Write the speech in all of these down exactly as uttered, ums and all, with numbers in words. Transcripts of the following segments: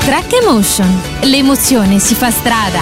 Track Emotion. L'emozione si fa strada.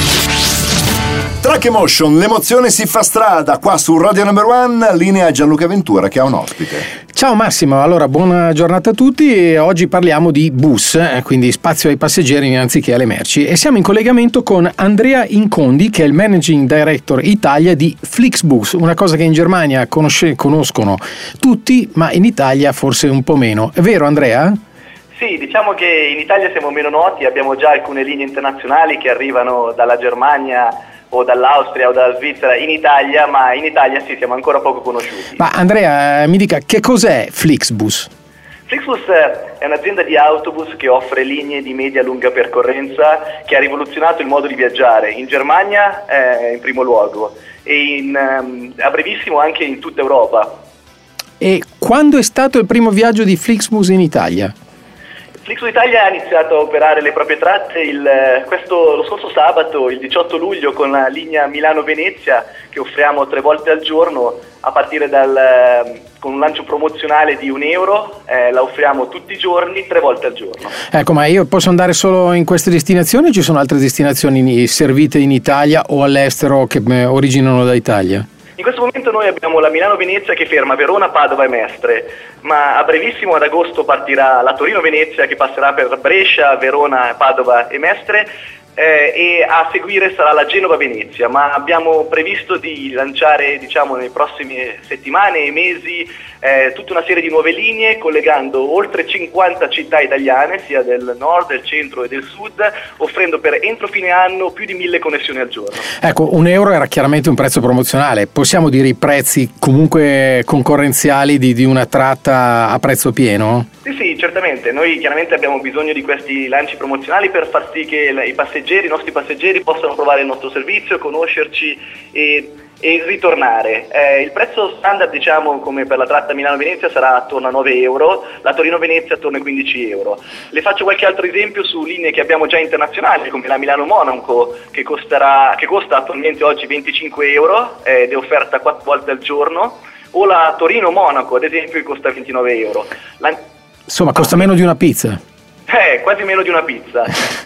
Track Emotion, l'emozione si fa strada, qua su Radio Number One, linea Gianluca Ventura che ha un ospite. Ciao Massimo, allora buona giornata a tutti. Oggi parliamo di bus, quindi spazio ai passeggeri anziché alle merci, e siamo in collegamento con Andrea Incondi, che è il Managing Director Italia di Flixbus, una cosa che in Germania conosce, conoscono tutti, ma in Italia forse un po' meno. È vero, Andrea? Sì, diciamo che in Italia siamo meno noti, abbiamo già alcune linee internazionali che arrivano dalla Germania o dall'Austria o dalla Svizzera in Italia, ma in Italia sì, siamo ancora poco conosciuti. Ma Andrea, mi dica, che cos'è Flixbus? Flixbus è un'azienda di autobus che offre linee di media-lunga percorrenza, che ha rivoluzionato il modo di viaggiare in Germania eh, in primo luogo e in, um, a brevissimo anche in tutta Europa. E quando è stato il primo viaggio di Flixbus in Italia? Flixbus Italia ha iniziato a operare le proprie tratte il, questo, lo scorso sabato, il diciotto luglio, con la linea Milano-Venezia che offriamo tre volte al giorno a partire dal, con un lancio promozionale di un euro, eh, la offriamo tutti i giorni, tre volte al giorno. Ecco, ma io posso andare solo in queste destinazioni o ci sono altre destinazioni servite in Italia o all'estero che eh, originano da Italia? In questo momento noi abbiamo la Milano-Venezia che ferma Verona, Padova e Mestre, ma a brevissimo ad agosto partirà la Torino-Venezia che passerà per Brescia, Verona, Padova e Mestre, eh, e a seguire sarà la Genova-Venezia, ma abbiamo previsto di lanciare, diciamo, nelle prossime settimane e mesi eh, tutta una serie di nuove linee collegando oltre cinquanta città italiane, sia del nord, del centro e del sud, offrendo per entro fine anno più di mille connessioni al giorno. Ecco, un euro era chiaramente un prezzo promozionale, possiamo dire i prezzi comunque concorrenziali di, di una tratta a prezzo pieno? Sì, sì, certamente, noi chiaramente abbiamo bisogno di questi lanci promozionali per far sì che i passeggeri, i nostri passeggeri possano provare il nostro servizio, conoscerci e e ritornare. Eh, il prezzo standard, diciamo, come per la tratta Milano-Venezia, sarà attorno a nove euro, la Torino-Venezia attorno ai quindici euro. Le faccio qualche altro esempio su linee che abbiamo già internazionali, come la Milano-Monaco, che costerà, che costa attualmente oggi venticinque euro eh, ed è offerta quattro volte al giorno, o la Torino-Monaco, ad esempio, che costa ventinove euro. La... Insomma, costa meno di una pizza. Eh, quasi meno di una pizza,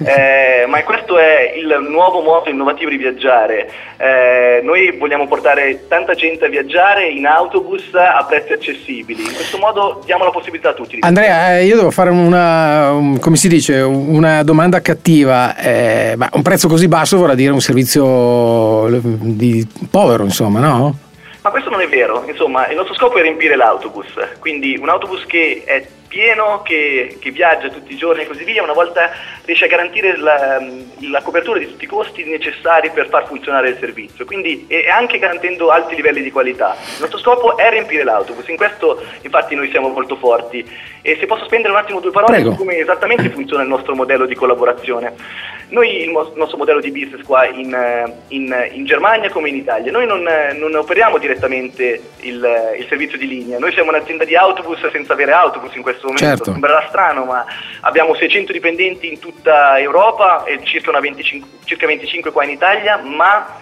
eh, ma questo è il nuovo modo innovativo di viaggiare. Eh, noi vogliamo portare tanta gente a viaggiare in autobus a prezzi accessibili. In questo modo diamo la possibilità a tutti. Andrea, eh, io devo fare una, un, come si dice, una domanda cattiva. Eh, ma un prezzo così basso vorrà dire un servizio di povero, insomma, no? Ma questo non è vero, insomma, il nostro scopo è riempire l'autobus, quindi un autobus che è pieno, che, che viaggia tutti i giorni e così via, una volta riesce a garantire la, la copertura di tutti i costi necessari per far funzionare il servizio, quindi e anche garantendo alti livelli di qualità. Il nostro scopo è riempire l'autobus, in questo infatti noi siamo molto forti. E se posso spendere un attimo due parole Prego. su come esattamente funziona il nostro modello di collaborazione. Noi, il nostro modello di business qua in, in, in Germania come in Italia, noi non, non operiamo direttamente il, il servizio di linea, noi siamo un'azienda di autobus senza avere autobus in questo momento. Certo. Sembrerà strano, ma abbiamo seicento dipendenti in tutta Europa e circa, una venticinque, circa venticinque qua in Italia, ma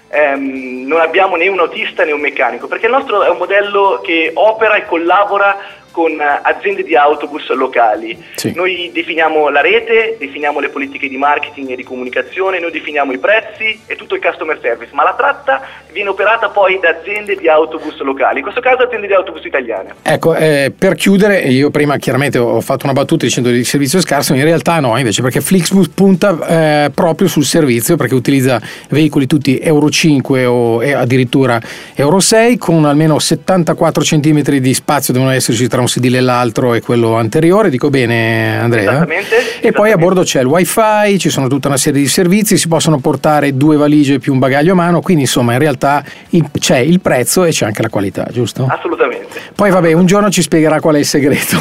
ehm, non abbiamo né un autista né un meccanico, perché il nostro è un modello che opera e collabora con aziende di autobus locali. Sì. Noi definiamo la rete, definiamo le politiche di marketing e di comunicazione, noi definiamo i prezzi e tutto il customer service, ma la tratta viene operata poi da aziende di autobus locali, in questo caso aziende di autobus italiane. Ecco, eh, per chiudere, io prima chiaramente ho fatto una battuta dicendo che il servizio è scarso, in realtà no, invece, perché Flixbus punta eh, proprio sul servizio, perché utilizza veicoli tutti Euro cinque o eh, addirittura Euro sei, con almeno settantaquattro centimetri di spazio devono esserci tra un sedile e l'altro e quello anteriore, dico bene, Andrea? Esattamente. E esattamente. poi a bordo c'è il wifi, ci sono tutta una serie di servizi, si possono portare due valigie più un bagaglio a mano, quindi insomma in realtà il, c'è il prezzo e c'è anche la qualità, giusto? Assolutamente. Poi vabbè, un giorno ci spiegherà qual è il segreto.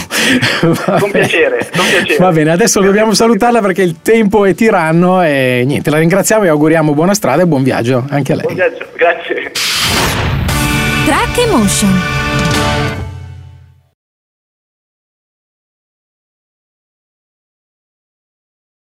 Con piacere, con piacere. Va bene, adesso dobbiamo salutarla perché il tempo è tiranno e niente, la ringraziamo e auguriamo buona strada e buon viaggio anche a lei. Buon viaggio, grazie. Track Emotion.